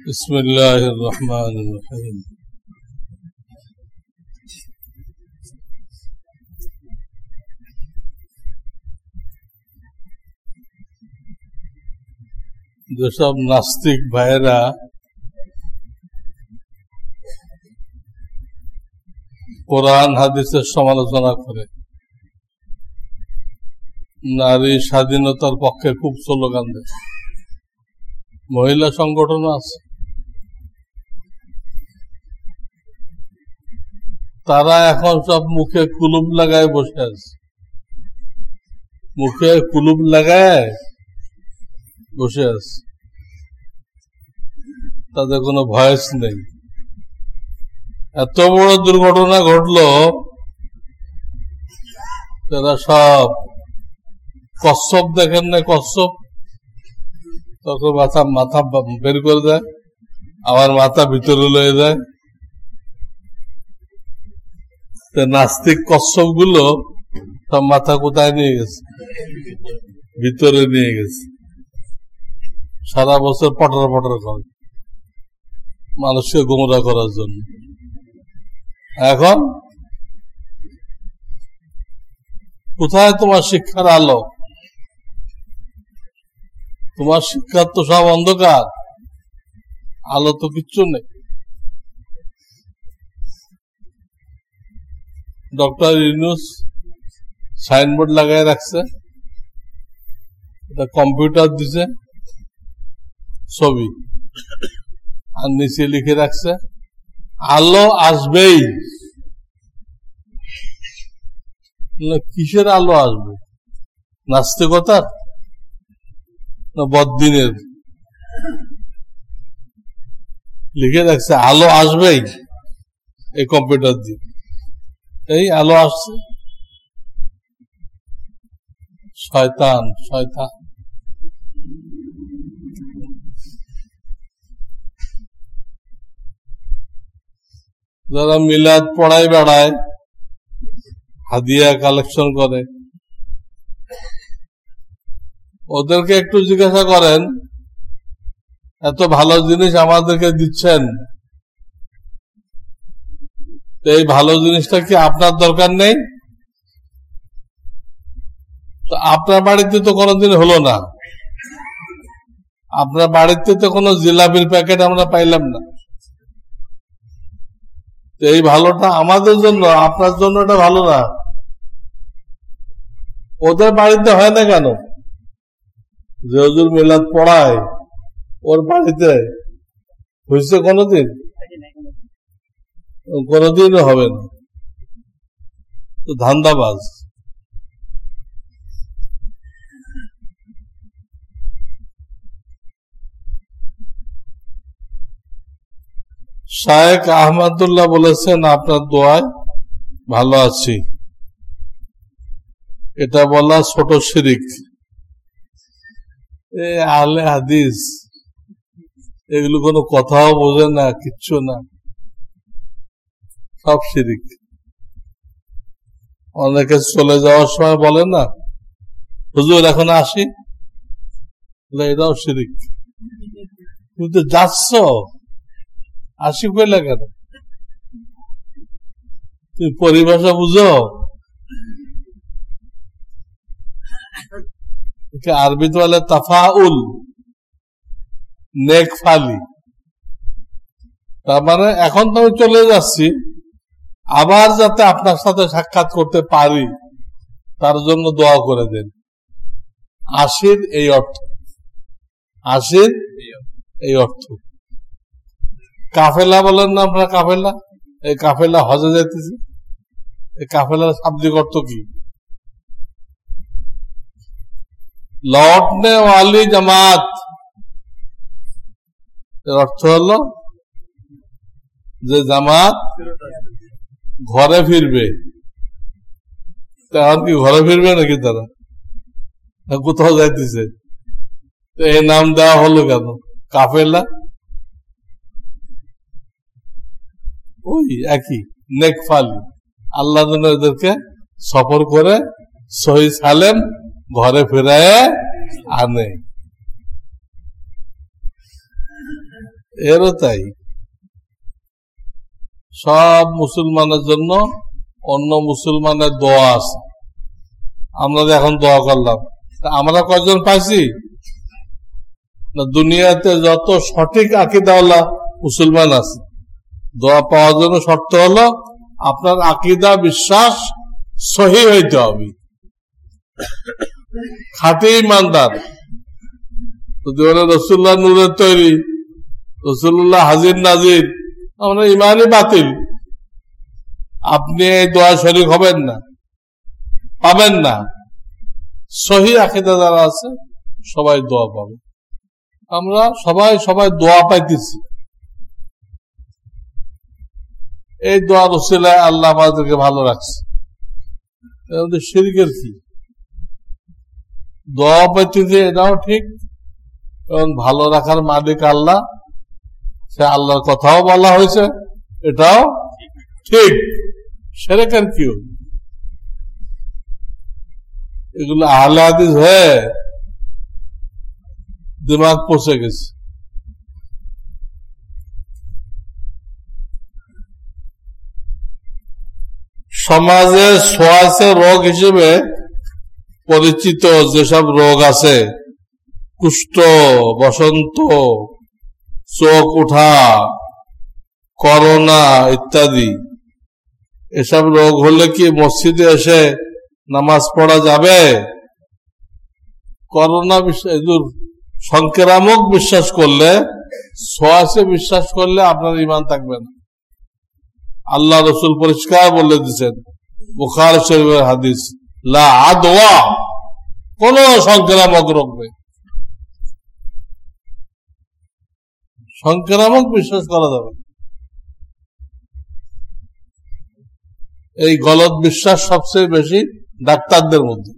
বিসমিল্লাহির রহমানির রহিম। যেসব নাস্তিক ভাইয়েরা কোরআন হাদিসের সমালোচনা করে, নারী স্বাধীনতার পক্ষে খুব স্লোগান দেয়, মহিলা সংগঠনও আছে, তারা এখন সব মুখে কুলুপ লাগায় বসে আছে, মুখে কুলুপ লাগায় বসে আছে, তাদের কোনো ভয়েস নেই। এত বড় দুর্ঘটনা ঘটলো, তারা সব কচ্ছপ দেখেন না, কচ্ছপ তখন মাথা বের করে দেয়, আবার মাথা ভিতরে লয়ে যায়। নাস্তিক কচ্ছপ গুলো সব মাথা কোথায় নিয়ে গেছে? ভিতরে নিয়ে গেছে। সারা বছর পটর পটর করে মানুষকে গোমরা করার জন্য। এখন কোথায় তোমার শিক্ষার আলো? তোমার শিক্ষার তো সব অন্ধকার, আলো তো কিচ্ছু নেই। ডক্টর ইউনূস সাইনবোর্ড লাগাই রাখছে, এটা কম্পিউটার দিছে ছবি, আর নিচে লিখে রাখছে আলো আসবেই। কিসের আলো আসবে? নাস্তিকতার না বদ্দিনের? লিখে রাখছে আলো আসবেই এই কম্পিউটার দিয়ে। এই আলো আসছে, শয়তান শয়তান। যারা মিলাদ পড়ায় বেড়ায়, হাদিয়া কালেকশন করে, ওদেরকে একটু জিজ্ঞাসা করেন, এত ভালো জিনিস আমাদেরকে দিচ্ছেন, এই ভালো জিনিসটা কি আপনার দরকার নেই? তো আপনার বাড়িতে তো কোনোদিন হলো না, আপনার বাড়িতে তো কোনো জিলাপির প্যাকেট আমরা পাইলাম না। এই ভালোটা আমাদের জন্য, আপনার জন্য এটা ভালো না। ওদের বাড়িতে হয় না কেন? যে হুজুর মিলাদ পড়ায়, ওর বাড়িতে হয়েছে কোনোদিন? কোনোদিনও হবে না। তো ধান্দাবাজ। শায়েখ আহমদুল্লাহ বলেছেন, আপনার দোয়ায় ভালো আছি। এটা বলা ছোট শিরিক। আহলে হাদিস এগুলো কোনো কথাও বোঝে না, কিচ্ছু না, সব শিরিক। অনেকে চলে যাওয়ার সময় বলে না, হুজুর এখন আসি, এটাও শিরিক। তুমি তো যাচ্ছ, আসি কইলা কেন? তুমি পরিভাষা বুঝো? আরবিতে বলে তাফাউল, নেক ফালি। তার মানে এখন তো আমি চলে যাচ্ছি, আবার যাতে আপনার সাথে সাক্ষাৎ করতে পারি তার জন্য দোয়া করে দেন। আশির এই অর্থ, আশির এই অর্থ। কাফেলা বলেন না আপনারা? কাফেলা, এই কাফেলা হজে যাইতেছে, এই কাফেলার শাব্দিক অর্থ কি? লৌটনে ওয়ালি জামাত। এর অর্থ হলো যে জামাত ঘরে ফিরবে। এখন কি ঘরে ফিরবে নাকি তারা? কোথাও যাইতেছে, এই নাম দেওয়া হলো কেন? কাফেলা ওই একই, নেকফালি। আল্লাহ যেন এদেরকে সফর করে সহি সালেম ঘরে ফেরায় আনে। এরও তাই। সব মুসলমানের জন্য অন্য মুসলমানের দোয়া আছে। আমরা এখন দোয়া করলাম, আমরা কয়জন পাইছি না? দুনিয়াতে যত সঠিক আকীদাওয়ালা মুসলমান আছে, দোয়া পাওয়ার জন্য শর্ত হলো আপনার আকীদা বিশ্বাস সহি হইতে হবে, খাঁটি ইমানদার। যদি বলে রসুল্লাহ নূরের তৈরি, রসুল্লাহ হাজির নাজির, আমরা ইমানই বাতিল, আপনি এই দোয়া শরীক হবেন না, পাবেন না। সহি আকীদা যারা আছে সবাই দোয়া পাবে। আমরা সবাই দোয়া পাইতেছি। এই দোয়ার ওসিলায় আল্লাহ আমাদেরকে ভালো রাখছে। শিরকের কি? দোয়া পাইতেছি এটাও ঠিক, এবং ভালো রাখার মালিক আল্লাহ, সে আল্লাহর কথাও বলা হয়েছে, এটাও ঠিক। শিরকের কি? এগুলো আহলে হাদিস হয়ে দিমাগ পচে গেছে। সমাজে সোয়াসে রোগ হিসেবে পরিচিত যেসব রোগ আছে, কুষ্ঠ, বসন্ত, চোখ ওঠা, করোনা ইত্যাদি, এসব রোগ হলে কি মসজিদে এসে নামাজ পড়া যাবে? করোনা সংক্রামক বিশ্বাস করলে, সোয়াসে বিশ্বাস করলে আপনার ঈমান থাকবে না। আল্লাহ রসুল পরিষ্কার বলে দিচ্ছেন, বুখারী শরীফের হাদিস, লা আদওয়া, কোন সংক্রামক রোগ নেই। সংক্রামক বিশ্বাস করা যাবে। এই গলত বিশ্বাস সবচেয়ে বেশি ডাক্তারদের মধ্যে।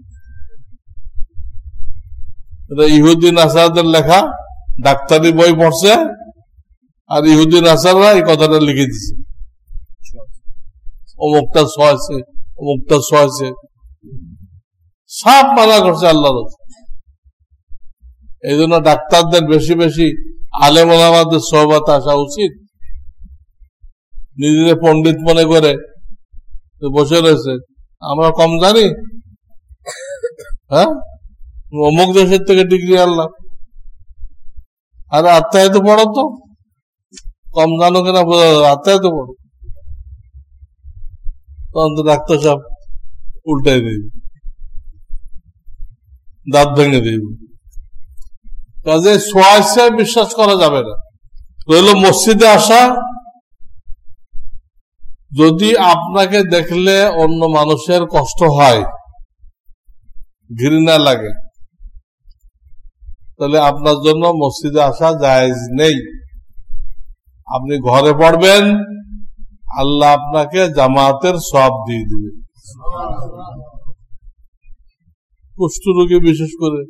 ইহুদি নাসারদের লেখা, ডাক্তারি বই পড়ছে, আর ইহুদি নাসাররা এই কথাটা লিখে দিচ্ছে, অমুকটা সোয়াছে, অমুকটা সোয়াছে, সব মানা করছে আল্লাহ রাসূল। এই জন্য ডাক্তারদের বেশি বেশি আলেম ওলামাদের সোহবত আসা উচিত। নিজেদের পণ্ডিত মনে করে বসে রয়েছে, আমরা কম জানি? হ্যাঁ, অমুক দেশের থেকে ডিগ্রি আনলাম। আরে আত্মায় তো পড়ো, তো কম জানো কিনা বোঝা যাবে, আত্মায় তো পড়ো। তখন তো ডাক্তার সাহেব উল্টাই দেবে, দাঁত ভেঙে দেবে। কাজে সোয়াসে বিশ্বাস করা যাবে না। রইল মসজিদে আসা, যদি আপনাকে দেখলে অন্য মানুষের কষ্ট হয়, ঘৃণা লাগে, তাহলে আপনার জন্য মসজিদে আসা জায়েজ নেই। আপনি ঘরে পড়বেন, আল্লাহ আপনাকে জামাতের সওয়াব দিয়ে দিবে। কুষ্ঠরোগী বিশেষ করে,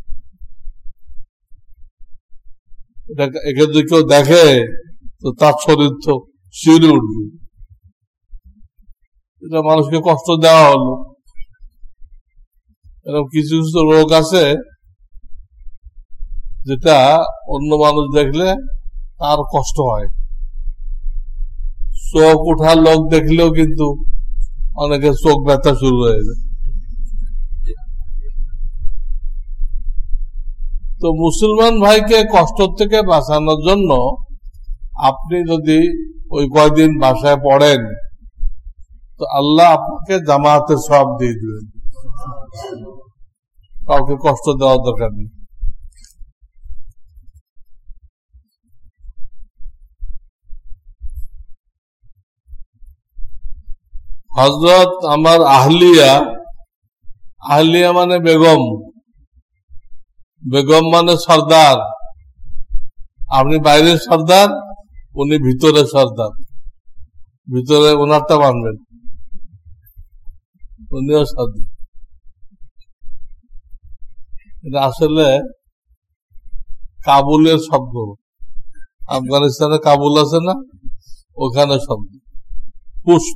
একে যদি কেউ দেখে তো তার শরীর তো শিউরে উঠবে। এটা মানুষকে কষ্ট দেওয়া হলো। এরকম কিছু কিছু রোগ আছে যেটা অন্য মানুষ দেখলে তার কষ্ট হয়। চোখ উঠার লোক দেখলেও কিন্তু অনেকের চোখ ব্যথা শুরু হয়ে যায়। তো মুসলমান ভাইকে কষ্ট থেকে বাঁচানোর জন্য আপনি যদি ওই কয়দিন বাসায় পড়েন, তো আল্লাহ আপনাকে জামাতের সওয়াব দিয়ে দিবেন। কাউকে কষ্ট দেওয়ার দরকার নেই। হযরত আমার আহলিয়া, আহলিয়া মানে বেগম, বেগম মানে সর্দার। আপনি বাইরের সর্দার, উনি ভিতরের সর্দার। ভিতরে ওনারটা মানবেন, উনিও সর্দার। এটা আসলে কাবুলের শব্দ। আফগানিস্তানে কাবুল আছে না, ওখানে শব্দ। পুষ্ট,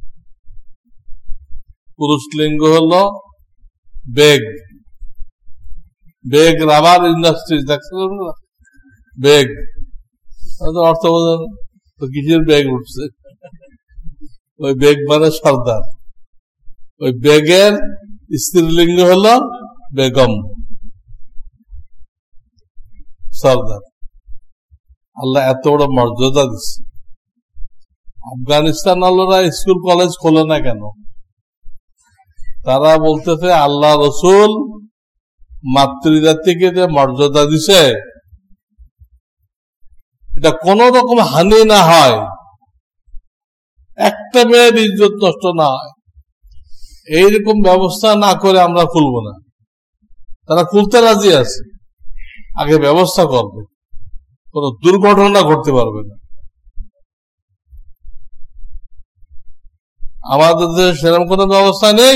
পুরুষ লিঙ্গ হলো বেগ। বেগ রাবার ইন্ডাস্ট্রি দেখছেন, বেগ অর্থ বোঝেন তো কিসের ব্যাগ উঠছে? ওই ব্যাগ মানে সর্দার, ওই ব্যাগের স্ত্রীলিঙ্গ হলো বেগম, সর্দার। আল্লাহ এত বড় মর্যাদা দিচ্ছে। আফগানিস্তান আল্লাহরা স্কুল কলেজ খোলে না কেন? তারা বলতেছে আল্লাহ রসুল মাতৃজাতিকে যে মর্যাদা দিছে এটা কোন রকম হানি না হয়, একটা মেয়ের ইজ্জত নষ্ট না হয়, এইরকম ব্যবস্থা না করে আমরা খুলব না। তারা খুলতে রাজি আছে, আগে ব্যবস্থা করবে, কোন দুর্ঘটনা ঘটতে পারবে না। আমাদের দেশে সেরকম কোন ব্যবস্থা নেই।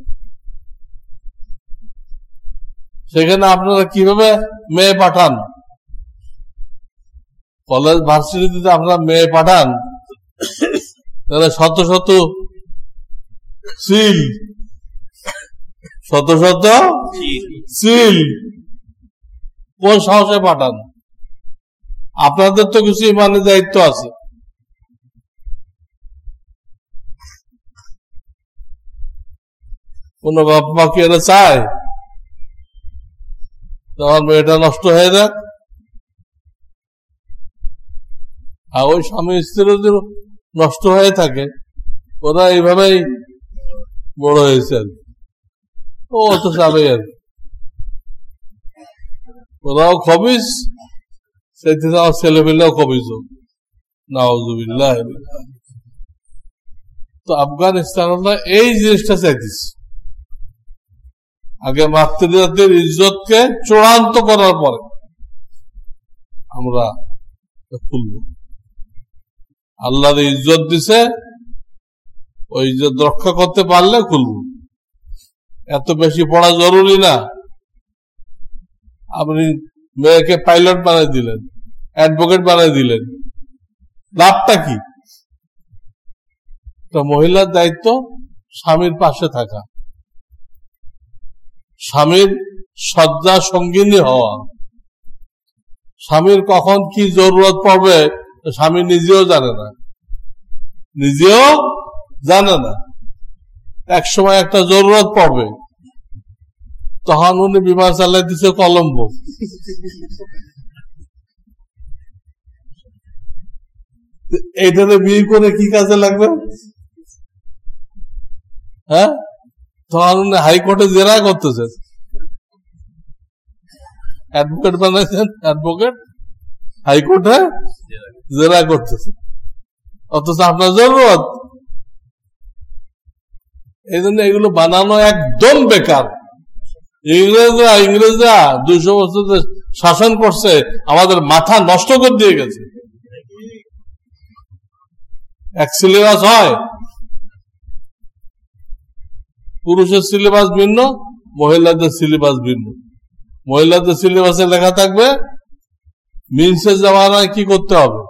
সেখানে আপনারা কিভাবে মেয়ে পাঠান? কলেজ ভার্সিটিতে আপনারা মেয়ে পাঠান, শত শত সিল, শত শত সিল, কোন সাহসে পাঠান? আপনাদের তো কিছু ইমানের দায়িত্ব আছে। কোন বাপ মা কি এরা চায় তোমার মেয়েটা নষ্ট হয়ে যাক? আর ওই স্বামী স্ত্রী যদি নষ্ট হয়ে থাকে, ওরা এইভাবেই বড় হয়েছে, ও তো চাবে আর ওরাও খবিস, সেই থেকে আমার ছেলে পেলেও খবিস হোক, নাউজুবিল্লাহ। তো আফগানিস্তান এই জিনিসটা চাইতেছে, আগে মাতৃজাতির ইজ্জতকে চূড়ান্ত করার পরে আমরা খুলব। আল্লাহর ইজ্জত দিছে, ওই ইজ্জত রক্ষা করতে পারলে খুলব। এত বেশি পড়া জরুরি না। আপনি মেয়েকে পাইলট বানাই দিলেন, অ্যাডভোকেট বানাই দিলেন, লাভটা কি? মহিলার দায়িত্ব স্বামীর পাশে থাকা, স্বামীর শয্যা সঙ্গিনী হওয়া। স্বামীর কখন কি জরুরত পড়বে স্বামী নিজেও জানে না, নিজেও জানে না। এক সময় একটা জরুরত পড়বে, তখন উনি বিমান চালাই দিচ্ছে কলম্বো। এইটাতে বিয়ে করে কি কাজে লাগবে? হ্যাঁ, তখন উনি হাইকোর্টে জেরা করতেছেন, অ্যাডভোকেট বানাইছেন, অ্যাডভোকেট হাইকোর্টে জেরা করতেছে, অথচ আপনার জরুরত। এই জন্য এগুলো বানানো একদম বেকার। ইংরেজরা 200 বছর শাসন করছে, আমাদের মাথা নষ্ট করে দিয়ে গেছে। এক সিলেবাস হয়, পুরুষের সিলেবাস ভিন্ন, মহিলাদের সিলেবাস ভিন্ন। মহিলাদের সিলেবাসে লেখা থাকবে মিন্সের জামানায় কি করতে হবে,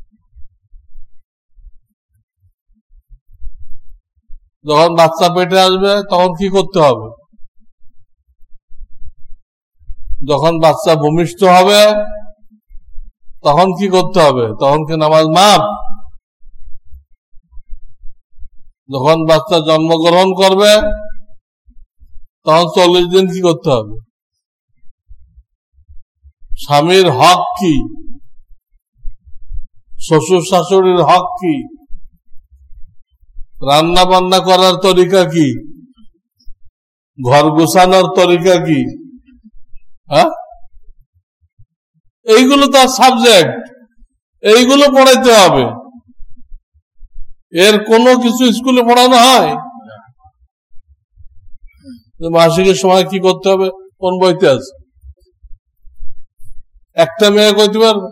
যখন বাচ্চা পেটে আসবে তখন কি করতে হবে, যখন বাচ্চা ভূমিষ্ঠ হবে তখন কি করতে হবে, তখন কি নামাজ মাপ, যখন বাচ্চা জন্মগ্রহণ করবে তখন 40 দিন কি করতে হবে, স্বামীর হক কি, শ্বশুর শাশুড়ির হক কি, রান্না বান্না করার তরিকা কি, ঘর গোছানোর তরিকা কি। হ্যাঁ, এইগুলো তার সাবজেক্ট, এইগুলো পড়াইতে হবে। এর কোনো কিছু স্কুলে পড়ানো হয়? মাসিকের সময় কি করতে হবে কোন বইতে আছে? একটা মেয়ে কইতে পারবে?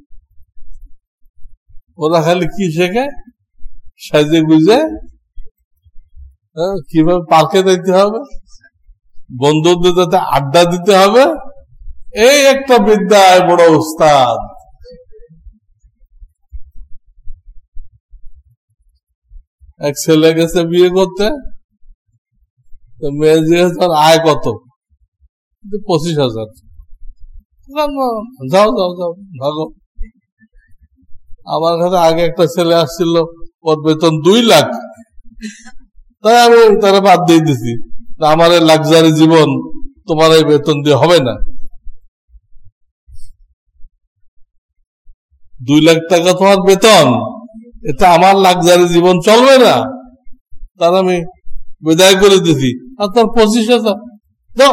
ওরা খালি কি শেখে, সাজে গুজে কিভাবে পার্কে দিতে হবে, বন্ধুদের সাথে আড্ডা দিতে হবে, এই একটা বিদ্যায় বড় উস্তাদ। এক ছেলে গেছে বিয়ে করতে, মেয়ে জিজ্ঞেস তার আয় কত, 25,000। যাও যাও যাও ভাগো, আমার কাছে আগে একটা ছেলে আসছিল, ওর বেতন 2 লাখ, তাই আমি তারা বাদ দিয়ে দিছি, আমার এই লাক্সারি জীবন তোমার এই বেতন দিয়ে হবে না। 2 লাখ টাকা তোমার বেতন, এটা আমার লাক্সারি জীবন চলবে না, তার আমি বিদায় করে দিছি। আর তার 25,000 দাও,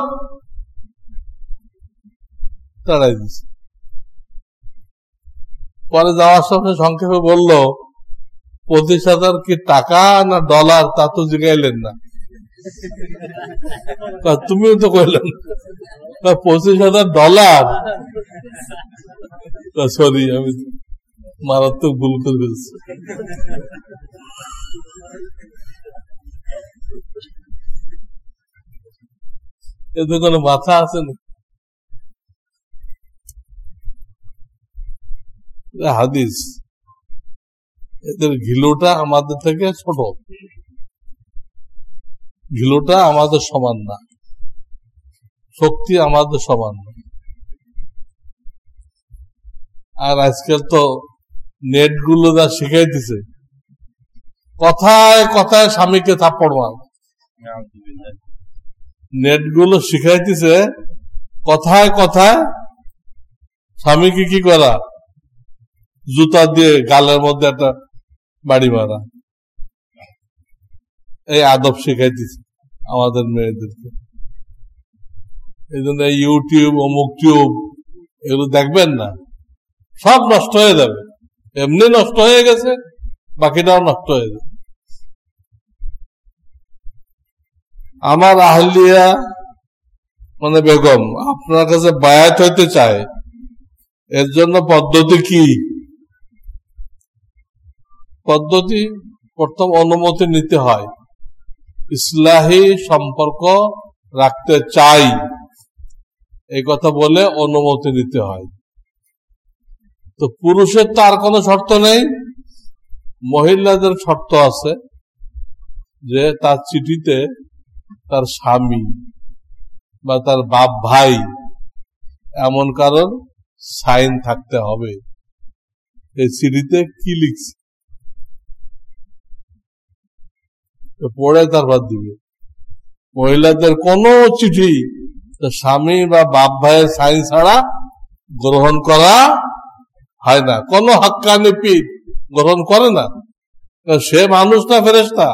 তাড়াই দিছি। পরে যাওয়ার সময় সংক্ষেপে বলল, 25,000 কি টাকা না ডলার তা তো জিগাইলেন না। তুমিও তো কইলেন 25,000 ডলার। সরি, আমি মারাত্মক ভুল করে ফেলছি। এতে কোনো মাথা আছে না? হাদিস, এদের ঘিলুটা আমাদের থেকে ছোট, ঘিলুটা আমাদের সমান না, শক্তি আমাদের সমান না। আর আজকাল তো নেট গুলো যা শিখাইতেছে, কথায় কথায় স্বামীকে থাপ্পড় মার। নেট গুলো শিখাইতেছে কথায় কথায় স্বামীকে কি করা, জুতা দিয়ে গালের মধ্যে একটা বাড়ি মারা। এই আদব শিখাইতেছে আমাদের মেয়েদেরকে। এই জন্য ইউটিউব, অমুক টিউব এগুলো দেখবেন না, সব নষ্ট হয়ে যাবে। এমনি নষ্ট হয়ে গেছে, বাকিটাও নষ্ট হয়ে যাবে। আমার আহলিয়া মানে বেগম আপনার কাছে বায়াত হইতে চায়, এর জন্য পদ্ধতি কি? পদ্ধতি, প্রথম অনুমতি নিতে হয়। ইসলাহি সম্পর্ক রাখতে চাই এই কথা বলে অনুমতি নিতে হয়। তো পুরুষের তো আর কোনো শর্ত নেই, মহিলাদের শর্ত আছে যে তার চিঠিতে তার স্বামী বা তার বাপ ভাই এমন কারণ সাইন থাকতে হবে। এই চিঠিতে কি লিখছে পড়ে তারপর দিবে। মহিলাদের কোনো চিঠি স্বামী বা বাপ ভাইয়ের সাইন ছাড়া গ্রহণ করা হয় না। কোনো হাক্কানি পীর গ্রহণ করে না। সে মানুষ না ফেরেশতা?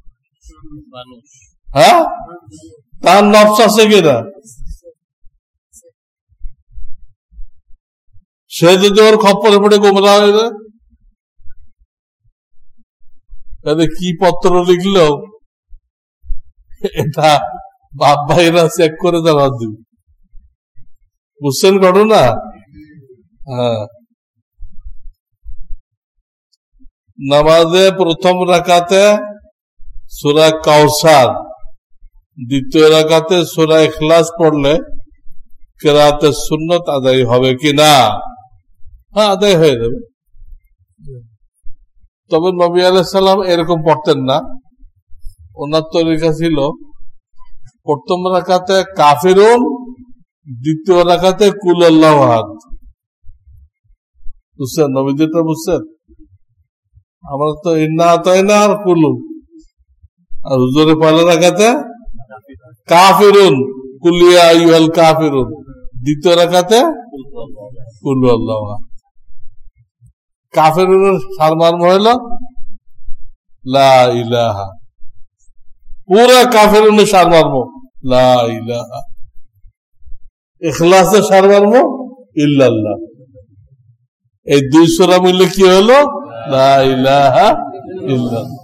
হ্যাঁ, তার নফস আছে কিনা? সে যদি ওর খপ্পরে পড়ে গোমরা হয়ে যায়, তাহলে কি পত্র লিখলো এটা বাপ ভাইরা চেক করে দেওয়া দিবে। বুঝছেন ঘটনা? হ্যাঁ, নামাজে প্রথম রাকাতে সূরা কাউসার, দ্বিতীয় রাকাতে সূরা ইখলাস পড়লে কিরাতে সুন্নত আদায় হবে কিনা? হ্যাঁ, আদায় হয়ে যাবে। তবে নবী আলাইহিস সালাম এরকম পড়তেন না। ওনার তরিকা ছিল প্রথম রাকাতে কাফিরুন, দ্বিতীয় রাকাতে কুল আল্লাহু আহাদ। বুঝছেন? নবীজিটা বুঝছেন? আমরা তো ইন্না আতাইনা আর কুলু, আর হুজুরে পয়লা রাকাতে কাফিরুন, কুল ইয়া আইয়ুহাল কাফিরুন, দ্বিতীয় রাকাতে কুল আল্লাহু আহাদ। কাফিরুনের সারমর্ম হইল লা ইলাহা, পুরা কাফিরুনের সারমর্ম লা ইলাহা। ইখলাসের সারমর্ম ইল্লাল্লাহ। এই 2 সূরা মিলে কি হলো? লা ইলাহা ইল্লাল্লাহ।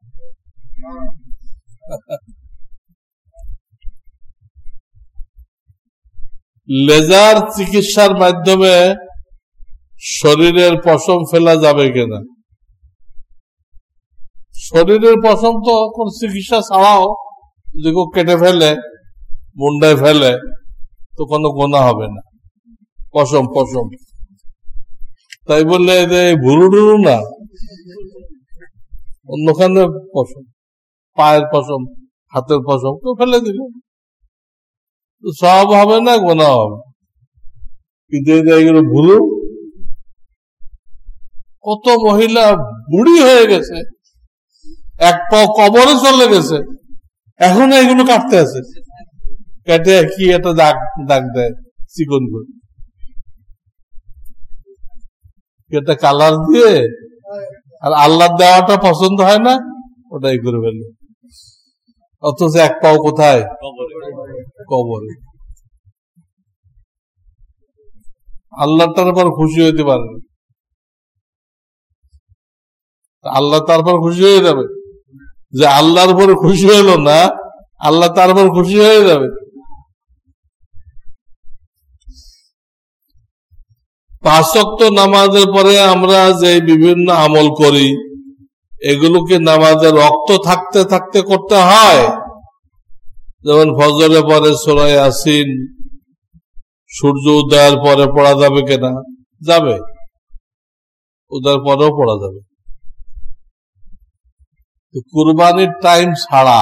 লেজার চিকিৎসার মাধ্যমে শরীরের পশম ফেলা যাবে কিনা? শরীরের পশম তো কোন চিকিৎসা ছাড়াও যদি কেউ কেটে ফেলে, মুন্ডায় ফেলে, তো কোনো গোনা হবে না। পশম পশম তাই বললে ভুরু টুরু না, অন্যখানে পশম, পায়ের পশম, হাতের পশম কেউ ফেলে দিল, সব হবে না, গোনা হবে। কিন্তু এগুলো ভুরু কত মহিলা বুড়ি হয়ে গেছে, এক পাও কবরে চলে গেছে, এখন এগুলো কাটতে আছে, কেটে কি একটা দাগ দাগ দেয় চিকন করে, একটা কালার দিয়ে, আর আল্লাহ দেওয়াটা পছন্দ হয় না, ওটাই করে ফেলবে। অথচ এক পাও কোথায়? কবরে। আল্লাহ তারপর খুশি হইতে পারবে, আল্লাহ তারপর খুশি হয়ে যাবে, যে আল্লাহর উপরে খুশি হইল না, আল্লাহ তারপর খুশি হয়ে যাবে। 5 ওয়াক্ত নামাজের পরে আমরা যে বিভিন্ন আমল করি, এগুলোকে নামাজের রক্ত থাকতে থাকতে করতে হয়। যেমন ফজরের পরে সূরা ইয়াসিন সূর্য উদয়ের পরে পড়া যাবে কিনা? যাবে, উদয়ের পরেও পড়া যাবে। কুরবানির টাইম ছাড়া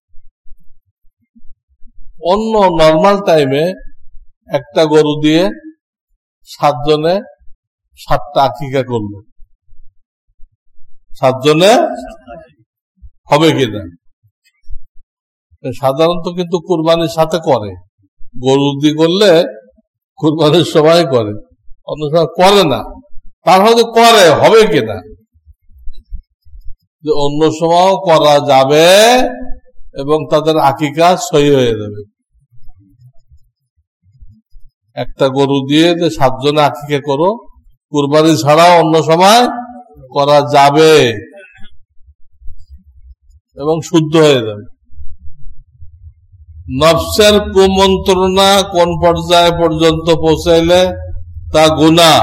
অন্য নর্মাল টাইমে একটা গরু দিয়ে 7 জনে 7টা আকিকা করলো, 7 জনে হবে কিনা? সাধারণত কিন্তু কুরবানির সাথে করে, গরু দিয়ে করলে কুরবানির সময় করে, অন্য সময় করে না। তার হয়তো করে, হবে কিনা, যে অন্য সময়ও করা যাবে এবং তাদের আকিকা সহি হয়ে যাবে। একটা গরু দিয়ে যে 7 জনে আকিকা করো, কুরবানি ছাড়াও অন্য সময় করা যাবে এবং শুদ্ধ হয়ে যাবে। নফসের কুমন্ত্রণা কোন পর্যায়ে পর্যন্ত পৌঁছাইলে তা গুনাহ।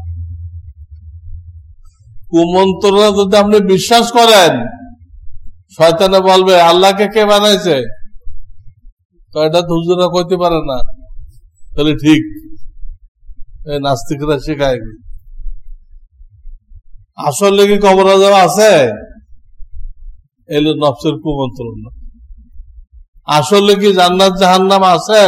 কুমন্ত্রণা যদি আপনি বিশ্বাস করেন, শয়তানে বলবে আল্লাহকে কে বানাইছে, তো এটা তো হুজুরা কইতে পারে না, তাহলে ঠিক নাস্তিকরা শেখায়। আসলে কি কবর আযাব আছে? এলো নফসের কুমন্ত্রণা। আসলে কি জান্নাত জাহান্নাম আছে?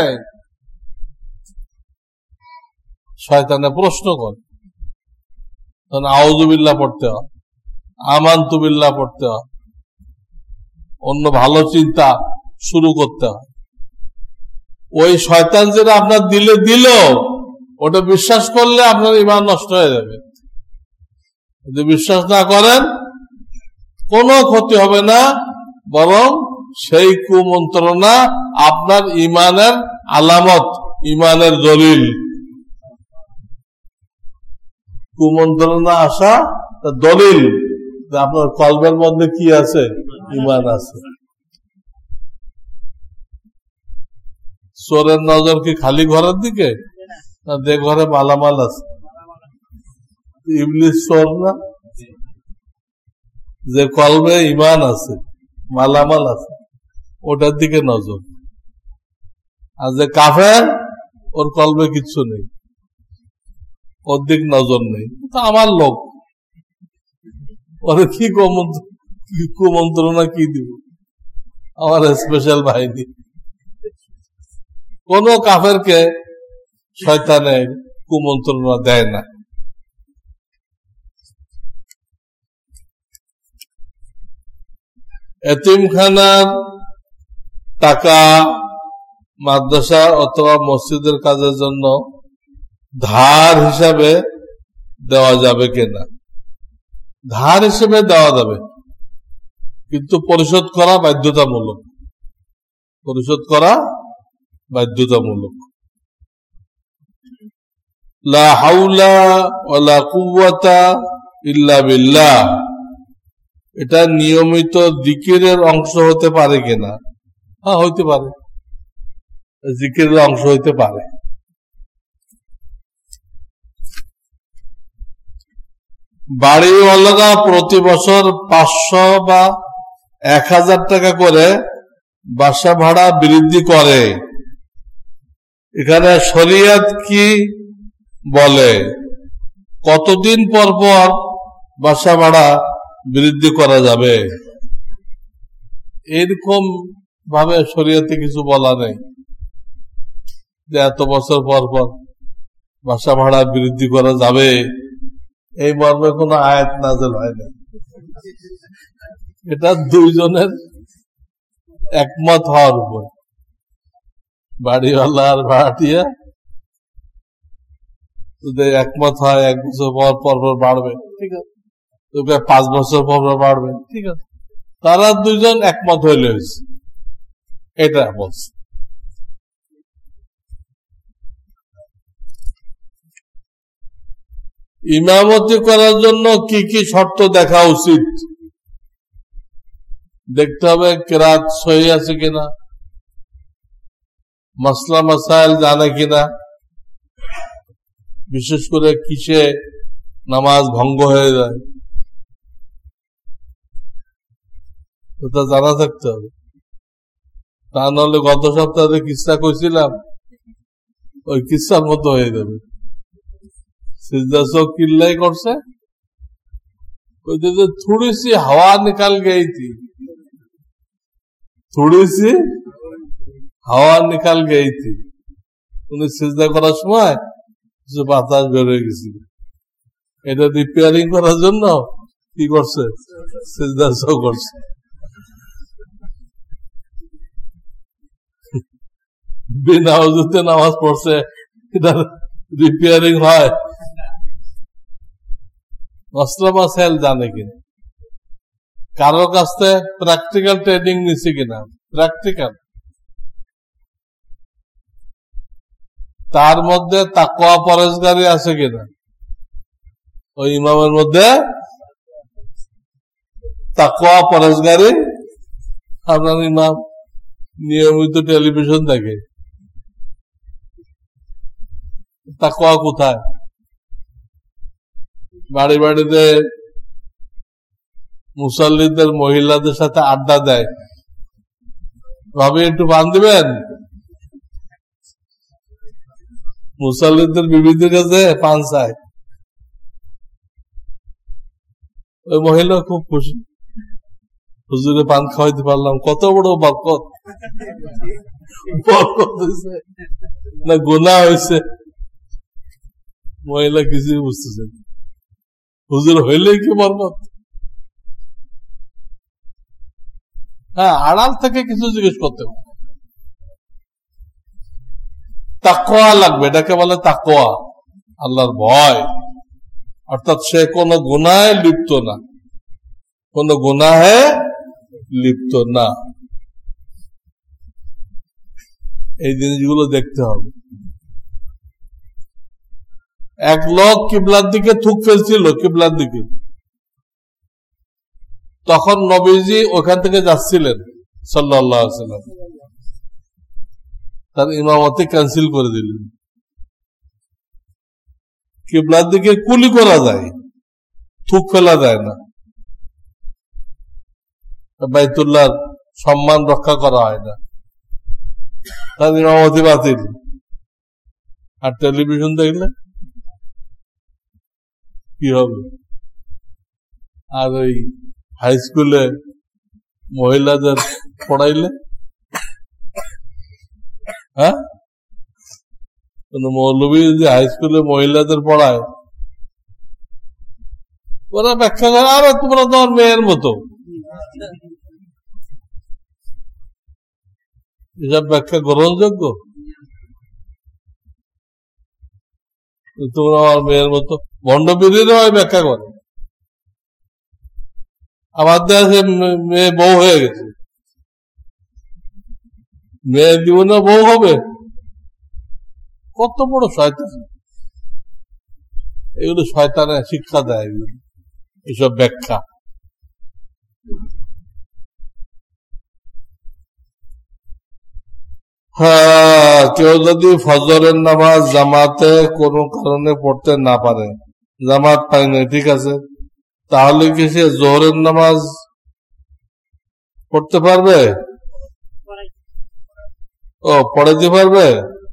শয়তানে প্রশ্ন করে, তখন আউযুবিল্লাহ পড়তে হয়, আমানতু বিল্লাহ পড়তে হয়, অন্য ভালো চিন্তা শুরু করতে হয়। ওই শয়তান যেটা আপনার দিলে দিল, ওটা বিশ্বাস করলে আপনার ঈমান নষ্ট হয়ে যাবে। যদি বিশ্বাস না করেন কোনো ক্ষতি হবে না, বরং সেই কুমন্ত্রণা আপনার ঈমানের আলামত, ঈমানের দলিল। কুমন্ত্রণা আসা দলিল আপনার কলবের মধ্যে কি আছে? ঈমান আছে। চোরের নজর কি খালি ঘরের দিকে, না যে ঘরে মালামাল আছে? ইবলিস চোর না? যে কলবে ঈমান আছে, মালামাল আছে, ওটার দিকে নজর। আর যে কাফের, ওর কলবে কিচ্ছু নেই, ওর দিক নজর নেই, তো আমার লোক, ওরে কি কুমন্ত্রণা কি দিব, আমার স্পেশাল বাহিনী। কোন কাফেরকে শয়তানে কুমন্ত্রণা দেয় না। এতিমখানার টাকা মাদ্রাসা অথবা মসজিদের কাজের জন্য ধার হিসাবে দেওয়া যাবে কিনা? ধার হিসেবে দেওয়া যাবে, কিন্তু পরিশোধ করা বাধ্যতামূলক। পরিশোধ করা বাধ্যতামূলক। লা হাওলা ওয়ালা কুওয়াতা ইল্লা বিল্লাহ, এটা নিয়মিত জিকিরের অংশ হতে পারে কিনা? হ্যাঁ, হইতে পারে, জিকিরের অংশ হইতে পারে। বাড়িওয়ালারা প্রতি বছর 500 বা 1000 টাকা করে বাসা ভাড়া বৃদ্ধি করে, এখানে শরীয়ত কি বলে? কতদিন পর পর বাসা ভাড়া বৃদ্ধি করা যাবে? এরকম ভাবে শরীয়তে কিছু বলা নেই যে এত বছর পর পর বাসা ভাড়া বৃদ্ধি করা যাবে, এই মর্মে কোন আয়াত নাযিল হয়নি। এটা দুইজনের একমত হওয়ার উপর, বাড়িওয়ালা আর ভাড়াটিয়া যদি একমত হয় 1 বছর পর পর বাড়বে, ঠিক আছে, 5 বছর পর বাড়বে, ঠিক আছে, তারা দুইজন একমত হইলে হয়েছে, এটা বলছে। ইমামতি করার জন্য কি কি শর্ত দেখা উচিত? দেখতে হবে কেরাত সহি আছে কিনা, মাসলা মাসাইল জানে কিনা, বিশেষ করে কিসে নামাজ ভঙ্গ হয়ে যায় ওটা জানা থাকতে হবে। তা নাহলে গত সপ্তাহে কিসা কইছিলাম ওই কিসার মতো হয়ে যাবে। সিজদা সব किल्लाई করছে, थोड़ी सी हवा निकल गई थी, थोड़ी सी हवा निकल गई थी, उन्हें सिजदा করার সময় কিছু বাতাস বের হয়ে গেছিল, এটা রিপেয়ারিং করার জন্য কি করছে, সিজদা সব করছে। বিনা ওযুতে নামাজ পড়ছে, এটা রিপেয়ারিং হয়? মাসলা মাসাইল জানে কিনা, কারোর কাছ থেকে প্র্যাকটিক্যাল ট্রেনিং নিছে কিনা, প্র্যাকটিক্যাল, তার মধ্যে তাকওয়া পরহেজগারি আছে কিনা, ওই ইমামের মধ্যে তাকওয়া পরহেজগারি। আপনার ইমাম নিয়মিত টেলিভিশন দেখে, তাকওয়া কোথায়? বাড়ি বাড়িতে মুসল্লিদের মহিলাদের সাথে আড্ডা দেয়, ভাবি একটু পান দিবেন, মুসল্লিদের বিবিদের কাছে পান চায়, ওই মহিলা খুব খুশি, হুজুরে পান খাওয়াইতে পারলাম, কত বড় বরকত, বরকত হয়েছে না গুনাহ হয়েছে, মহিলা কিছুই বুঝতেছে, হুজুর হইলে কি বরকত। হ্যাঁ, আড়াল থেকে কিছু জিজ্ঞেস করতে হবে, তাকওয়া লাগবে, এটাকে বলে তাকওয়া, আল্লাহর ভয়, অর্থাৎ সে কোন গুনাহে লিপ্ত না, কোন গুনাহে লিপ্ত না, এই জিনিসগুলো দেখতে হবে। এক লোক কিবলার দিকে থুক ফেলছিল, কিবলার দিকে, তখন নবীজি ওখান থেকে যাচ্ছিলেন সাল্লাল্লাহু আলাইহি ওয়াসাল্লাম, তার ইমামতি ক্যান্সেল করে দিলেন। কিবলার দিকে কুলি করা যায়, থুক ফেলা যায় না, বাইতুল্লাহর সম্মান রক্ষা করা হয় না, তার ইমামতি বাতিল। আর টেলিভিশন দেখলে কি হবে? আর ওই হাই স্কুলে মহিলাদের পড়াইলে, হ্যাঁ, মৌলবী যদি হাই স্কুলে মহিলাদের পড়ায়, ওরা ব্যাখ্যা করে, আরে তোমরা তোমার মেয়ের মতো, এসব ব্যাখ্যা গ্রহণযোগ্য? তোমরা আমার মেয়ের মতো, ভণ্ডপীরেরও ব্যাখ্যা করে। আমার দেশে মেয়ে বউ হয়ে গেছে, মেয়ের জীবনে বউ হবে, কত বড় শয়তান! এগুলো শয়তানের শিক্ষা দেয়, এইসব ব্যাখ্যা। হ্যাঁ, কেউ যদি ফজরের নামাজ জামাতে কোনো কারণে পড়তে না পারে, জামাত পায়নি, ঠিক আছে, তাহলে কি সে জোহরের নামাজ পড়তে পারবে? ও, পড়াইতে পারবে।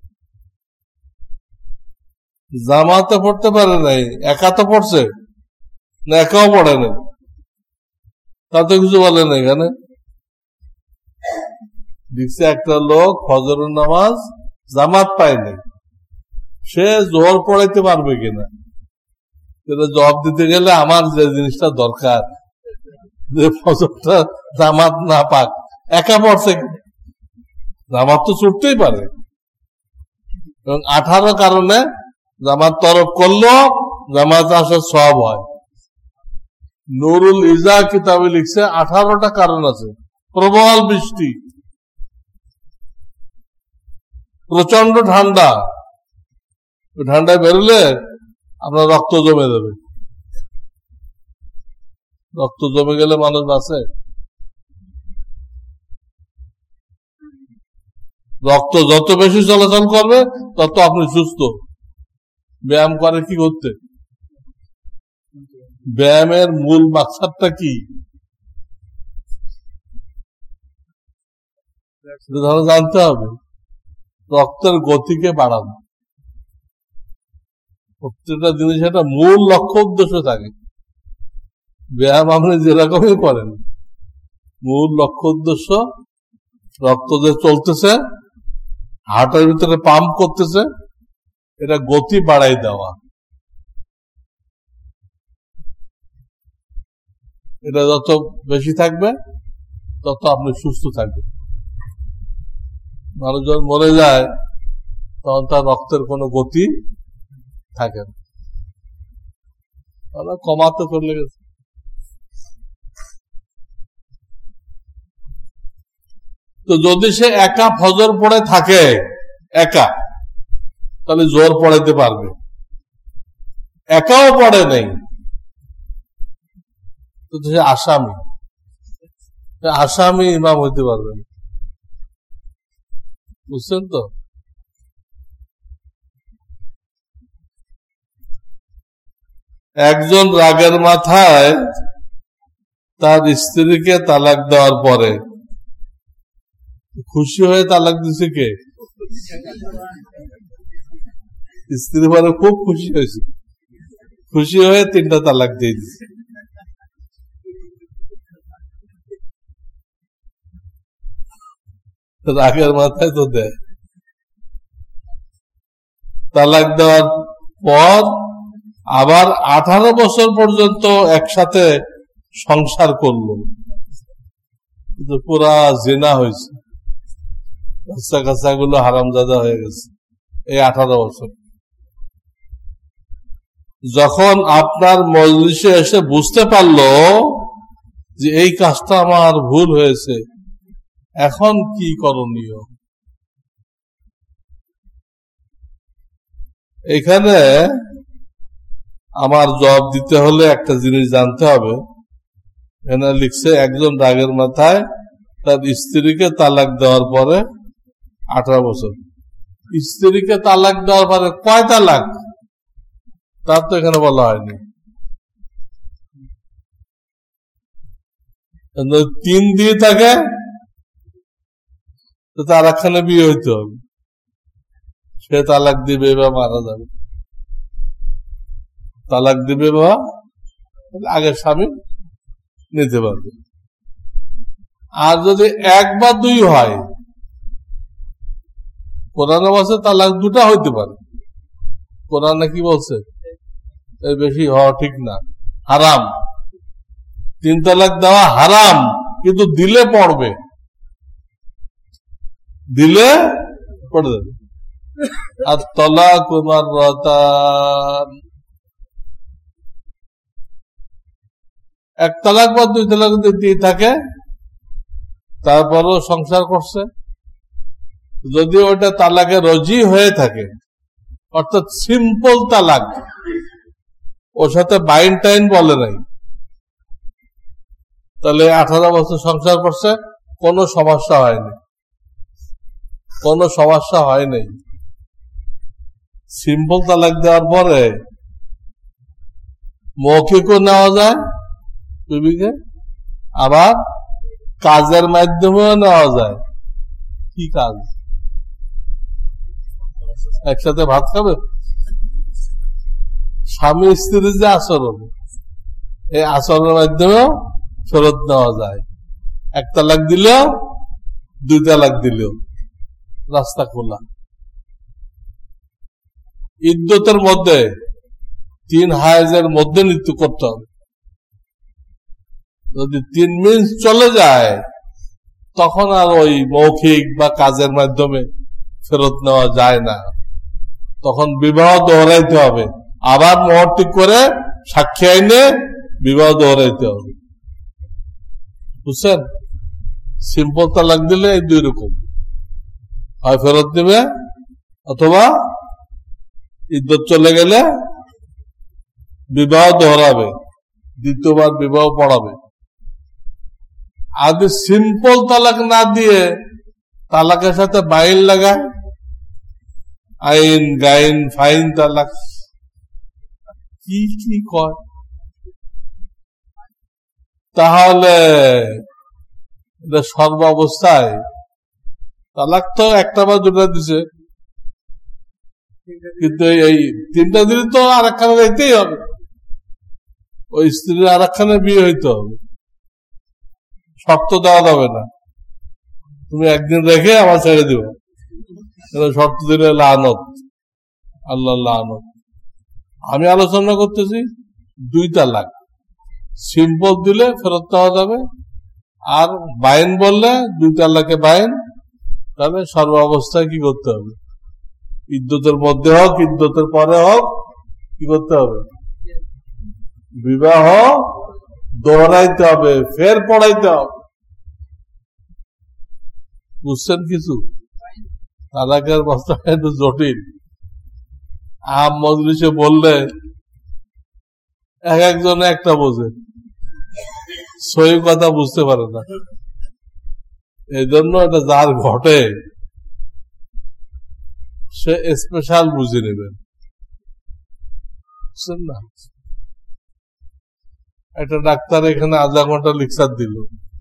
জামাতে পড়তে পারে নাই, একা তো পড়ছে না, একাও পড়ে নাই, তাতে কিছু বলে না। এখানে দেখছে একটা লোক ফজরের নামাজ জামাত পায়নি, সে জোহর পড়াইতে পারবে কিনা? সেটা জবাব দিতে গেলে আমার যে জিনিসটা দরকার, যে ফজরটা জামাত না পাক, একা পড়ছে, জামাত তো ছুটতেই পারে, এবং 18 কারণে জামাত তরফ করলো জামাত আসার সওয়াব হয়। নুরুল ইজা কিতাবে লিখছে 18টা কারণ আছে। প্রবল বৃষ্টি, প্রচন্ড ঠান্ডা, ঠান্ডায় বেরোলে আপনার রক্ত জমে যাবে। রক্ত জমে গেলে মানুষ বাঁচে? রক্ত যত বেশি চলাচল করবে তত আপনি সুস্থ। ব্যায়াম করে কি করতে? ব্যায়ামের মূল মাকসাদটা কি জানতে হবে। রক্তের গতিকে বাড়ানো, প্রত্যেকটা জিনিস একটা মূল লক্ষ্য উদ্দেশ্য থাকে। ব্যায়াম আপনি যেরকমই করেন, মূল লক্ষ্য উদ্দেশ্য রক্ত যে চলতেছে, হার্টের ভিতরে পাম্প করতেছে, এটা গতি বাড়াই দেওয়া। এটা যত বেশি থাকবে তত আপনি সুস্থ থাকবেন। মানুষ যখন মরে যায় তখন তার রক্তের কোনো গতি থাকে না, কমাতে করলে গেছে। তো যদি সে একা ফজর পড়ে থাকে, একা, তাহলে জোর পড়াইতে পারবে। একাও পড়ে নেই তো সে আসামি, আসামি ইমাম হইতে পারবেন। বুঝছেন তো? একজন রাগের মাথায় তার স্ত্রীকে তালাক দেওয়ার পরে খুশি হয়ে তালাক দিছে কে? স্ত্রী পরে খুব খুশি হয়েছে, খুশি হয়ে 3টা তালাক দিয়ে দিছে। রাগের মাথায় তো দেয়। তালাক দেওয়ার পর আবার 18 বছর পর্যন্ত একসাথে সংসার করলো, কিন্তু পুরা জিনা হয়েছে, বাচ্চা কাচ্চা গুলো হারামজাদা হয়ে গেছে এই 18 বছর। যখন আপনার মজলিসে এসে বুঝতে পারলো যে এই কাজটা আমার ভুল হয়েছে, এখন কি করণীয়? এখানে আমার জবাব দিতে হলে একটা জিনিস জানতে হবে। এখানে লিখছে একজন রাগের মাথায় তার স্ত্রীকে তালাক দেওয়ার পরে 18 বছর। স্ত্রীকে তালাক দেওয়ার পরে কয় তালাক তার তো এখানে বলা হয়নি। 3 দিয়ে থাকে তো তার একখানে বিয়ে হইতে হবে, সে তালাক দিবে বা মারা যাবে। তালাক দিবে বা আগের স্বামী নিতে পারবে। আর যদি 1 বা 2 হয়, কোরআনে বলছে তালাক 2টা হইতে পারে। কোরআনে কি বলছে? এর বেশি হওয়া ঠিক না, হারাম। 3 তালাক দেওয়া হারাম, কিন্তু দিলে পড়বে, দিলে পড়ে যাবে। আর তালাক মাররাতান, 1 তালাক বা 2 তালাক দিয়ে থাকে, তারপরও সংসার করছে, যদি ওটা তালাকে রজি হয়ে থাকে, অর্থাৎ সিম্পল তালাক, ওর সাথে বাইন টাইন বলে নাই, তাহলে 18 বছর সংসার করছে, কোনো সমস্যা হয়নি, কোনো সমস্যা হয় নাই। সিম্পল তালাক দেওয়ার পরে মৌখিকও নেওয়া যায় বিবিকে, আবার কাজের মাধ্যমেও নেওয়া যায়। কি কাজ? একসাথে ভাত খাবে, স্বামী স্ত্রীর যে আচরণ, এই আচরণের মাধ্যমেও ফেরত নেওয়া যায়। 1 তালাক দিলেও 2 তালাক দিলেও রাস্তা খোলা। ইদ্যতের মধ্যে 3 হায়েজের মধ্যে মৃত্যু করতে হবে। যদি 3 মিনিট চলে যায় তখন আর ওই মৌখিক বা কাজের মাধ্যমে ফেরত নেওয়া যায় না, তখন বিবাহ দোহরাইতে হবে, আবার মোহর ঠিক করে সাক্ষী আইনে বিবাহ দোহরাইতে হবে। বুঝছেন? সিম্পল তালাক দিলে এই 2 রকম, হয় ফেরত নেবে অথবা ইদ্যত চলে গেলে বিবাহ দোহরাবে, দ্বিতীয়বার বিবাহ পড়াবে। আর সিম্পল তালাক না দিয়ে তালাকের সাথে বাইন লাগায়, আইন গাইন ফাইন তালাক কি কি কয়, তাহলে সর্বাবস্থায় তালাক তো একটা বা দুটা দিছে, কিন্তু এই 3টা দিলে তো আর একখানে যাইতেই হবে, ওই স্ত্রীর আর একখানে বিয়ে হইতে হবে, শর্ত দেওয়া যাবে না তুমি একদিন রেখে আবার ছেড়ে দিব, শর্ত দিলে লানত, আল্লাহ লানত। আমি আলোচনা করতেছি 2 তালাক, সিম্পল দিলে ফেরত দেওয়া যাবে, আর বাইন বললে 2 তালাকে বাইন, তাহলে সর্বাবস্থায় কি করতে হবে, ইদ্যতের মধ্যে হোক ইদ্যতের পরে হোক কি করতে হবে, বিবাহ দোহরাইতে হবে, ফের পড়াইতে হবে। বুঝছেন কিছু? তালাকের বস্তা একটু জটিল। আম মজলিসে বললে একজনে একটা বোঝে, সহি কথা বুঝতে পারে না, এই জন্য এটা যার ঘটে সে স্পেশাল বুঝে নেবেন, বুঝছেন না? একটা ডাক্তার এখানে আধা ঘন্টা লেকচার দিল,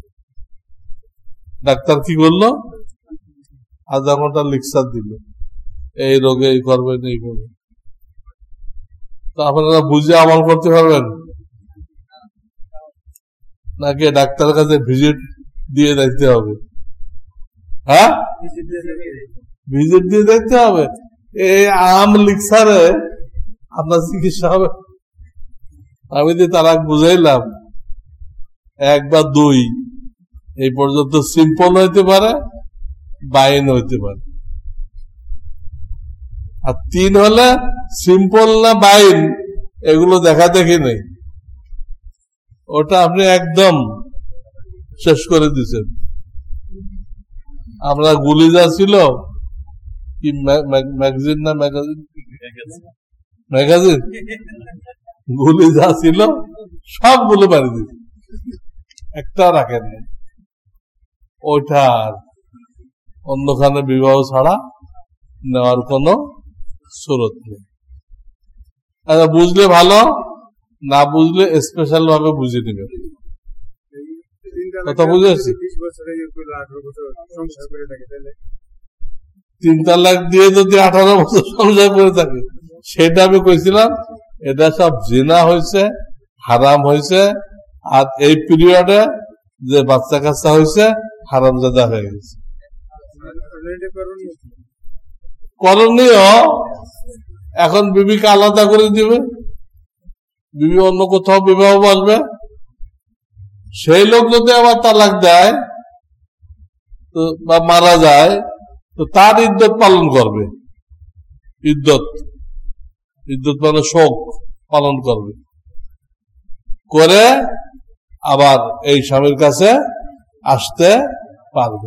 ডাক্তার কি করলো, আধা ঘন্টা লেকচার দিল, এই রোগে এই করবেন এই করবেন, তো আপনারা বুঝে আমল করতে পারবেন নাকি ডাক্তারের কাছে ভিজিট দিয়ে দেখতে হবে? হ্যাঁ, ভিজিট দিয়ে দেখতে হবে। এই আম লেকচারে আপনার চিকিৎসা হবে? আমি যে তারা বুঝাইলাম 1 বা 2 এই পর্যন্ত সিম্পল হইতে পারে, বাইন হইতে পারে, আর 3 হলে সিম্পল না বাইন এগুলো দেখা দেখি নেই, ওটা আপনি একদম শেষ করে দিচ্ছেন। আমরা গুলিজা ছিল কি ম্যাগাজিন না ম্যাগাজিন গুলিজা ছিল সবগুলো বাড়ি দিচ্ছে, একটা রাখেন, ওইটার অন্যখানে বিবাহ ছাড়া নেওয়ার কোন সুরত নেই। বুঝলে ভালো, না বুঝলে স্পেশাল ভাবে বুঝে নেবেন। কথা বুঝেছি? 3 তালাক দিয়ে যদি 18 বছর সংসার করে থাকে, সেটা আমি কইছিলাম, এটা সব জিনা হয়েছে, হারাম হয়েছে, আর এই পিরিয়ডে যে বাচ্চা কাচ্চা হয়েছে হারামজাদা হয়ে গেছে। করণীয় এখন বিবিকে আলাদা করে দিবে, বিবি অন্য কোথাও বিবাহ বসবে, সেই লোক যদি আবার তালাক দেয় তো বা মারা যায় তো তার ইদ্যত পালন করবে, ইদ্যত মানে শোক পালন করবে, করে আবার এই স্বামীর কাছে আসতে পারবে।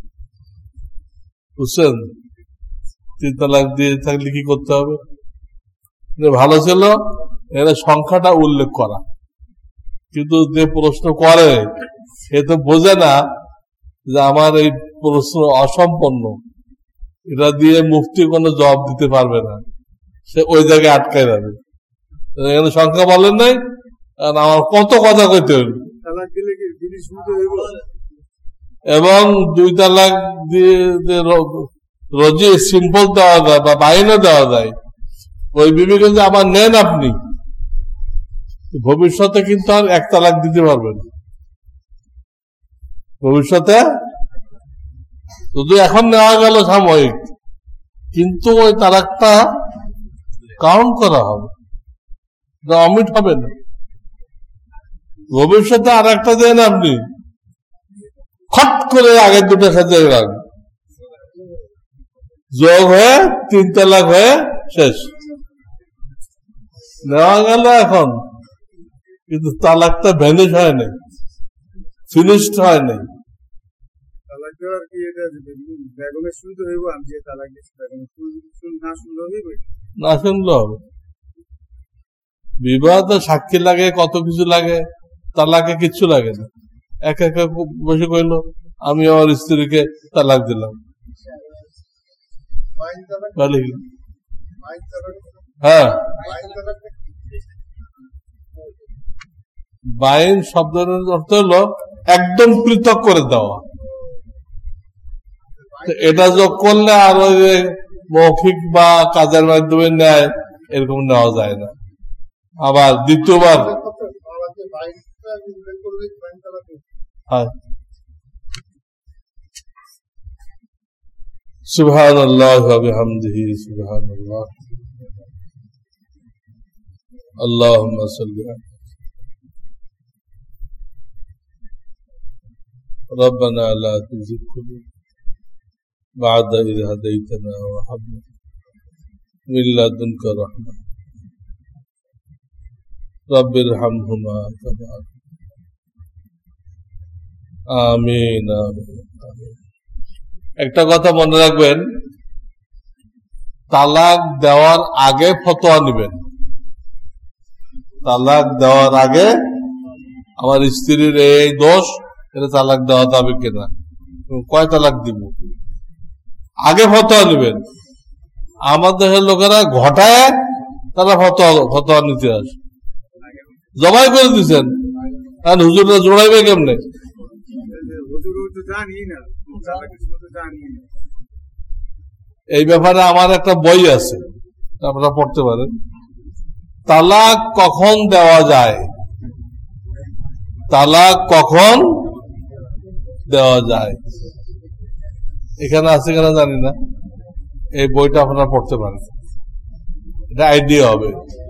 বুঝছেন? 3 তালাক দিয়ে থাকলে কি করতে হবে? ভালো ছিল এর সংখ্যাটা উল্লেখ করা, কিন্তু যে প্রশ্ন করে সে তো বোঝে না যে আমার এই প্রশ্ন অসম্পন্ন, এটা দিয়ে মুফতি কোনো জবাব দিতে পারবে না, সে ওই জায়গায় আটকায় যাবে। এখানে সংখ্যা বলেন নাই, আমার কত কথা কইতে হইল। এবং 2 তালাক দিয়ে রোজে সিম্পল দেওয়া যায় বা বাইনও দেওয়া যায়, ওই বিবি কিন্তু আমার নেন আপনি, ভবিষ্যতে কিন্তু আর 1 তালাক দিতে পারবেন, ভবিষ্যতে শুধু এখন নেওয়া গেল সাময়িক, কিন্তু ওই তালাকটা কাউন্ট করা হবে। অমিট হবে না। ভবিষ্যতে আর একটা দেন আপনি খট করে আগের দুটোর সাথে যোগ হয়ে 3 তালাক হয়ে শেষ নেওয়া গেল এখন, কিন্তু তালাকটা ভ্যানিশ হয় নাই, ফিনিশড হয় নাই। না শুনলো হবে। বিবাহতে সাক্ষী লাগে, কত কিছু লাগে, তালাকে কিচ্ছু লাগে না। এক এক বসে কইলো আমি আমার স্ত্রীকে তালাক দিলাম। হ্যাঁ, বাইন শব্দের অর্থ হলো একদম পৃথক করে দেওয়া। এটা যোগ করলে আর ওই মৌখিক বা কাজের মাধ্যমে নেয়, এরকম নেওয়া যায় না। আবার দ্বিতীয়বার সুবহানাল্লাহ ওয়া বিহামদিহি সুবহানাল্লাহ আল্লাহুম্মা সাল্লি আলা ربنا لا تزغ قلوبنا بعد إذ هديتنا وهب لنا من لدنك رحمة رب ارحمهما كما آمين آمين آمين। একটা কথা মনে রাখবেন, তালাক দেওয়ার আগে ফতোয়া নেবেন। তালাক দেওয়ার আগে আমার স্ত্রীর এই দোষ, এটা তালাক দেওয়া যাবে কিনা, কয় তালাক দিব, আগে ফতোয়া নেবেন। আমাদের দেশের লোকেরা ঘটায় তারা ফতোয়া নিতে আসে, জবাই করে দিচ্ছেন, আর হুজুররা জোড়াইবে কেমনে? এই ব্যাপারে আমার একটা বই আছে, আপনারা পড়তে পারেন। তালাক কখন দেওয়া যায়, তালাক কখন দেওয়া যায়, এখানে আছে কিনা জানি না। এই বইটা আপনারা পড়তে পারেন, এটা আইডিয়া হবে।